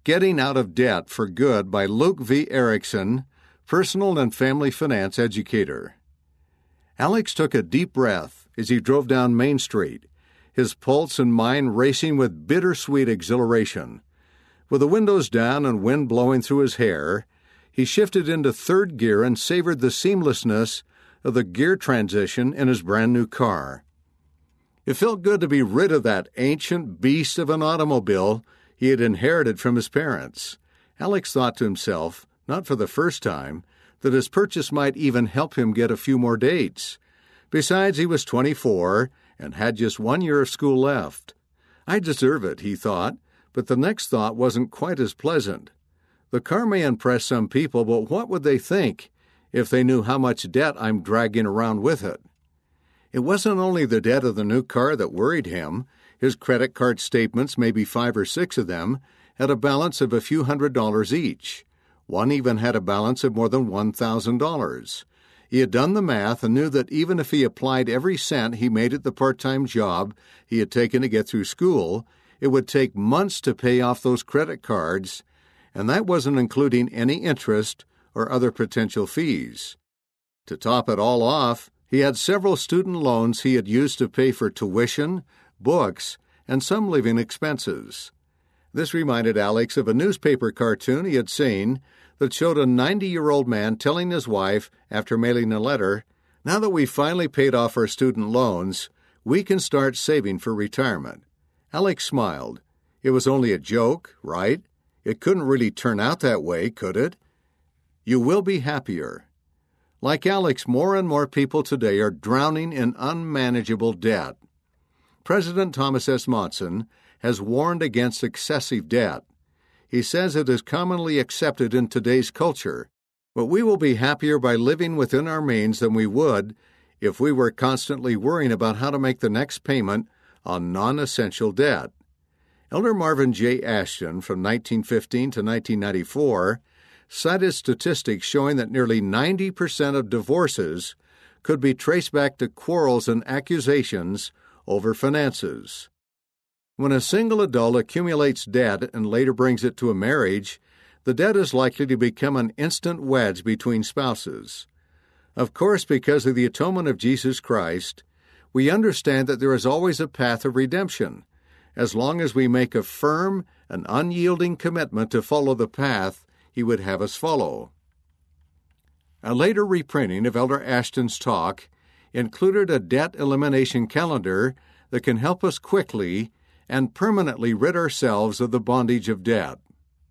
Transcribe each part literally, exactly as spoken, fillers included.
Getting Out of Debt for Good by Luke V. Erickson, personal and family finance educator. Alex took a deep breath as he drove down Main Street, his pulse and mind racing with bittersweet exhilaration. With the windows down and wind blowing through his hair, he shifted into third gear and savored the seamlessness of the gear transition in his brand-new car. It felt good to be rid of that ancient beast of an automobile he had inherited from his parents. Alex thought to himself, not for the first time, that his purchase might even help him get a few more dates. Besides, he was twenty-four and had just one year of school left. I deserve it, he thought, but the next thought wasn't quite as pleasant. The car may impress some people, but what would they think if they knew how much debt I'm dragging around with it? It wasn't only the debt of the new car that worried him. His credit card statements, maybe five or six of them, had a balance of a few hundred dollars each. One even had a balance of more than one thousand dollars. He had done the math and knew that even if he applied every cent he made at the part-time job he had taken to get through school, it would take months to pay off those credit cards, and that wasn't including any interest or other potential fees. To top it all off, he had several student loans he had used to pay for tuition, books, and some living expenses. This reminded Alex of a newspaper cartoon he had seen that showed a ninety-year-old man telling his wife, after mailing a letter, "Now that we've finally paid off our student loans, we can start saving for retirement." Alex smiled. It was only a joke, right? It couldn't really turn out that way, could it? You will be happier. Like Alex, more and more people today are drowning in unmanageable debt. President Thomas S. Monson has warned against excessive debt. He says it is commonly accepted in today's culture, but we will be happier by living within our means than we would if we were constantly worrying about how to make the next payment on non-essential debt. Elder Marvin J. Ashton, from nineteen fifteen to nineteen ninety-four, cited statistics showing that nearly ninety percent of divorces could be traced back to quarrels and accusations over finances. When a single adult accumulates debt and later brings it to a marriage, the debt is likely to become an instant wedge between spouses. Of course, because of the atonement of Jesus Christ, we understand that there is always a path of redemption, as long as we make a firm and unyielding commitment to follow the path He would have us follow. A later reprinting of Elder Ashton's talk included a debt elimination calendar that can help us quickly and permanently rid ourselves of the bondage of debt.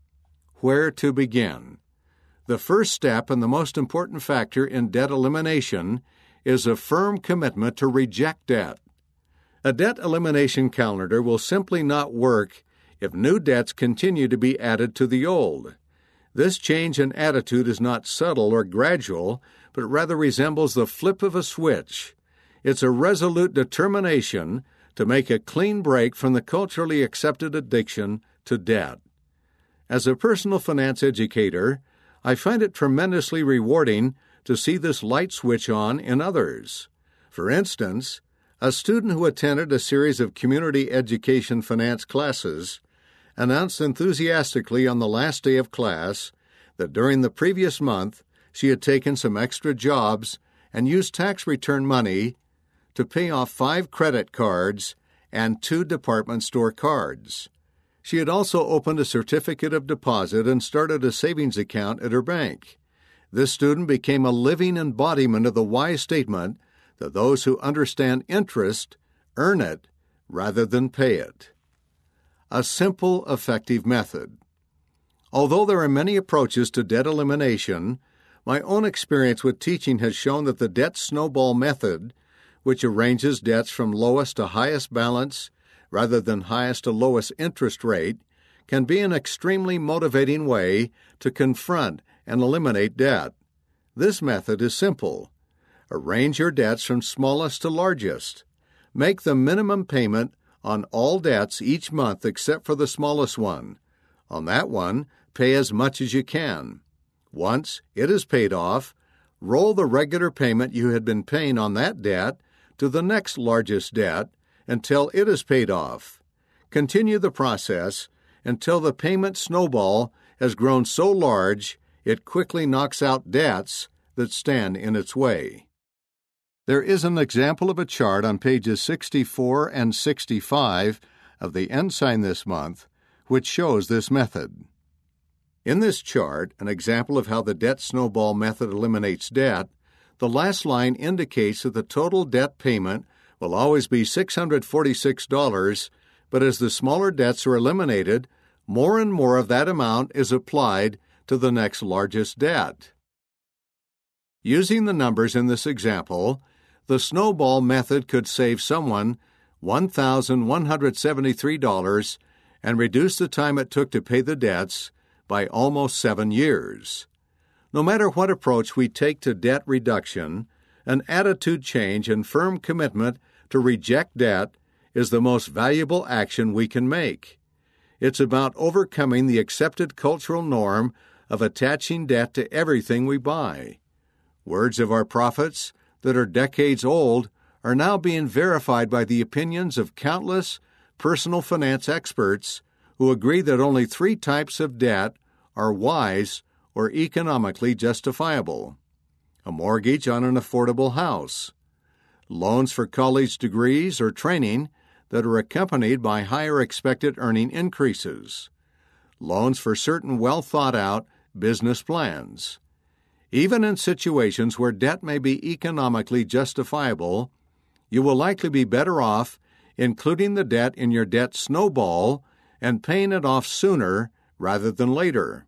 Where to begin? The first step and the most important factor in debt elimination is a firm commitment to reject debt. A debt elimination calendar will simply not work if new debts continue to be added to the old. This change in attitude is not subtle or gradual, but rather resembles the flip of a switch. It's a resolute determination to make a clean break from the culturally accepted addiction to debt. As a personal finance educator, I find it tremendously rewarding to see this light switch on in others. For instance, a student who attended a series of community education finance classes announced enthusiastically on the last day of class that during the previous month she had taken some extra jobs and used tax return money to pay off five credit cards and two department store cards. She had also opened a certificate of deposit and started a savings account at her bank. This student became a living embodiment of the wise statement that those who understand interest earn it rather than pay it. A simple, effective method. Although there are many approaches to debt elimination, my own experience with teaching has shown that the debt snowball method, which arranges debts from lowest to highest balance rather than highest to lowest interest rate, can be an extremely motivating way to confront and eliminate debt. This method is simple. Arrange your debts from smallest to largest. Make the minimum payment on all debts each month except for the smallest one. On that one, pay as much as you can. Once it is paid off, roll the regular payment you had been paying on that debt to the next largest debt until it is paid off. Continue the process until the payment snowball has grown so large it quickly knocks out debts that stand in its way. There is an example of a chart on pages sixty-four and sixty-five of the Ensign this month, which shows this method. In this chart, an example of how the debt snowball method eliminates debt, the last line indicates that the total debt payment will always be six hundred forty-six dollars, but as the smaller debts are eliminated, more and more of that amount is applied to the next largest debt. Using the numbers in this example, the snowball method could save someone one thousand one hundred seventy-three dollars and reduce the time it took to pay the debts by almost seven years. No matter what approach we take to debt reduction, an attitude change and firm commitment to reject debt is the most valuable action we can make. It's about overcoming the accepted cultural norm of attaching debt to everything we buy. Words of our prophets that are decades old are now being verified by the opinions of countless personal finance experts who agree that only three types of debt are wise or economically justifiable: a mortgage on an affordable house, loans for college degrees or training that are accompanied by higher expected earning increases, loans for certain well-thought-out business plans. Even in situations where debt may be economically justifiable, you will likely be better off including the debt in your debt snowball and paying it off sooner rather than later.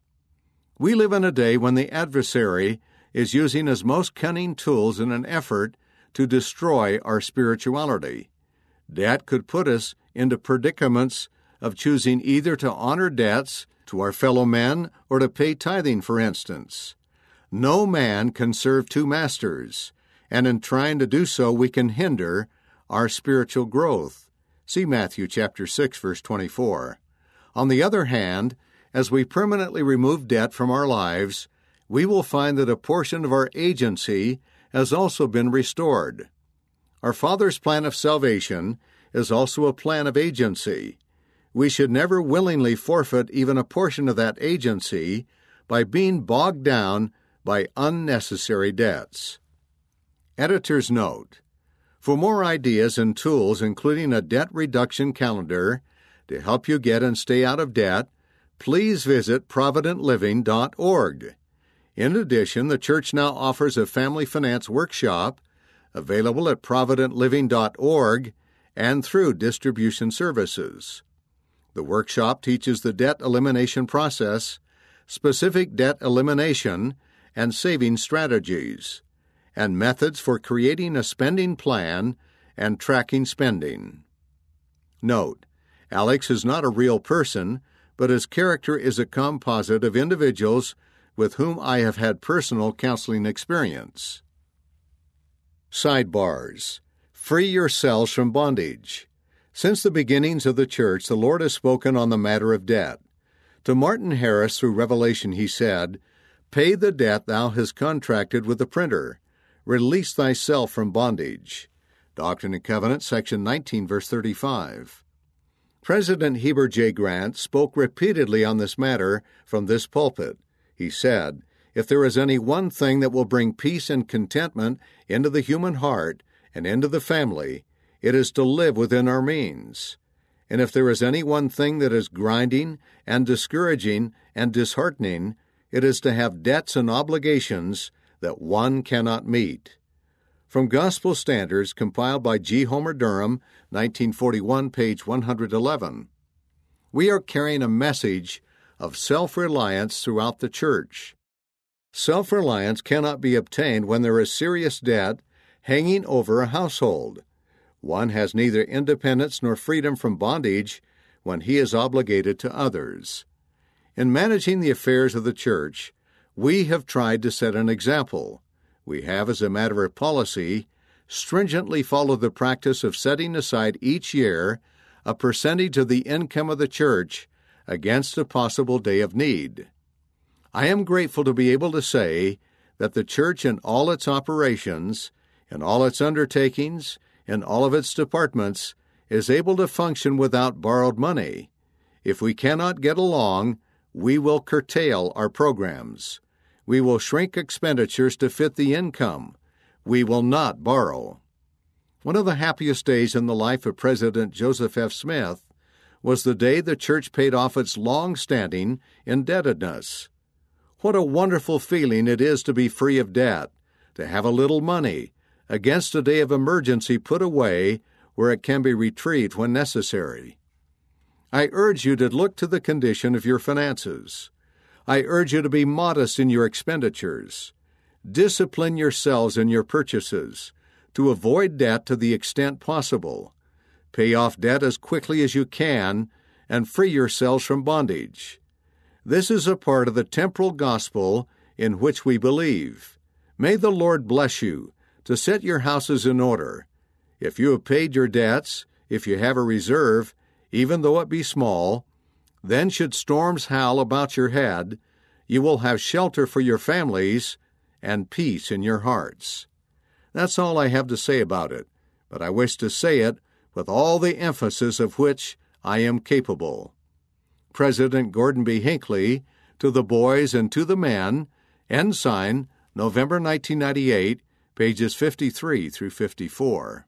We live in a day when the adversary is using his most cunning tools in an effort to destroy our spirituality. Debt could put us into predicaments of choosing either to honor debts to our fellow men or to pay tithing, for instance. No man can serve two masters, and in trying to do so we can hinder our spiritual growth. See Matthew chapter six, verse twenty-four. On the other hand, as we permanently remove debt from our lives, we will find that a portion of our agency has also been restored. Our Father's plan of salvation is also a plan of agency. We should never willingly forfeit even a portion of that agency by being bogged down by unnecessary debts. Editor's note: for more ideas and tools, including a debt reduction calendar to help you get and stay out of debt, please visit provident living dot org. In addition, the church now offers a family finance workshop available at provident living dot org and through distribution services. The workshop teaches the debt elimination process, specific debt elimination and saving strategies, and methods for creating a spending plan and tracking spending. Note: Alex is not a real person, but his character is a composite of individuals with whom I have had personal counseling experience. Sidebars: free yourselves from bondage. Since the beginnings of the church, the Lord has spoken on the matter of debt. To Martin Harris through Revelation he said, "Pay the debt thou hast contracted with the printer. Release thyself from bondage." Doctrine and Covenants, section nineteen, verse thirty-five. President Heber J. Grant spoke repeatedly on this matter from this pulpit. He said, "If there is any one thing that will bring peace and contentment into the human heart and into the family, it is to live within our means. And if there is any one thing that is grinding and discouraging and disheartening, it is to have debts and obligations that one cannot meet." From Gospel Standards, compiled by G. Homer Durham, nineteen forty-one, page one hundred eleven. We are carrying a message of self-reliance throughout the church. Self-reliance cannot be obtained when there is serious debt hanging over a household. One has neither independence nor freedom from bondage when he is obligated to others. In managing the affairs of the church, we have tried to set an example. We have, as a matter of policy, stringently followed the practice of setting aside each year a percentage of the income of the church against a possible day of need. I am grateful to be able to say that the church in all its operations, in all its undertakings, in all of its departments, is able to function without borrowed money. If we cannot get along, we will curtail our programs. We will shrink expenditures to fit the income. We will not borrow. One of the happiest days in the life of President Joseph F. Smith was the day the church paid off its long-standing indebtedness. What a wonderful feeling it is to be free of debt, to have a little money, against a day of emergency put away where it can be retrieved when necessary. I urge you to look to the condition of your finances. I urge you to be modest in your expenditures. Discipline yourselves in your purchases, to avoid debt to the extent possible. Pay off debt as quickly as you can, and free yourselves from bondage. This is a part of the temporal gospel in which we believe. May the Lord bless you to set your houses in order. If you have paid your debts, if you have a reserve, even though it be small, then should storms howl about your head, you will have shelter for your families and peace in your hearts. That's all I have to say about it, but I wish to say it with all the emphasis of which I am capable. President Gordon B. Hinckley, to the boys and to the men, Ensign, November nineteen ninety-eight, pages fifty-three through fifty-four.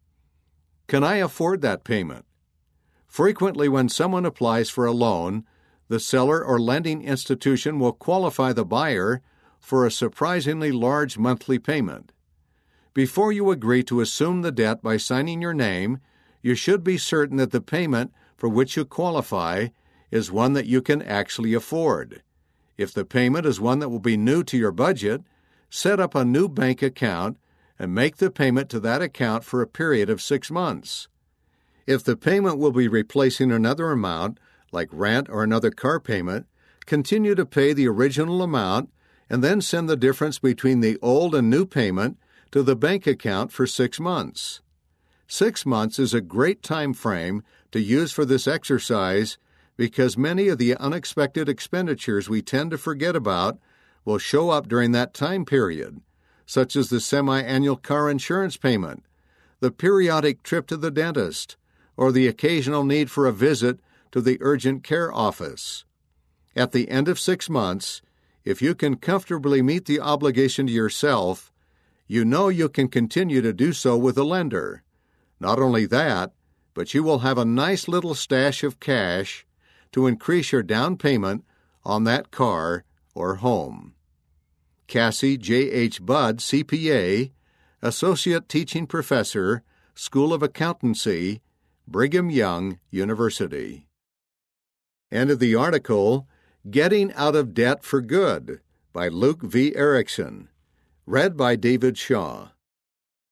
Can I afford that payment? Frequently, when someone applies for a loan, the seller or lending institution will qualify the buyer for a surprisingly large monthly payment. Before you agree to assume the debt by signing your name, you should be certain that the payment for which you qualify is one that you can actually afford. If the payment is one that will be new to your budget, set up a new bank account and make the payment to that account for a period of six months. If the payment will be replacing another amount, like rent or another car payment, continue to pay the original amount and then send the difference between the old and new payment to the bank account for six months. Six months is a great time frame to use for this exercise because many of the unexpected expenditures we tend to forget about will show up during that time period, such as the semi-annual car insurance payment, the periodic trip to the dentist, or the occasional need for a visit to the urgent care office. At the end of six months, if you can comfortably meet the obligation to yourself, you know you can continue to do so with a lender. Not only that, but you will have a nice little stash of cash to increase your down payment on that car or home. Cassie J H. Budd, C P A, Associate Teaching Professor, School of Accountancy, Brigham Young University. End of the article, Getting Out of Debt for Good, by Luke V. Erickson. Read by David Shaw.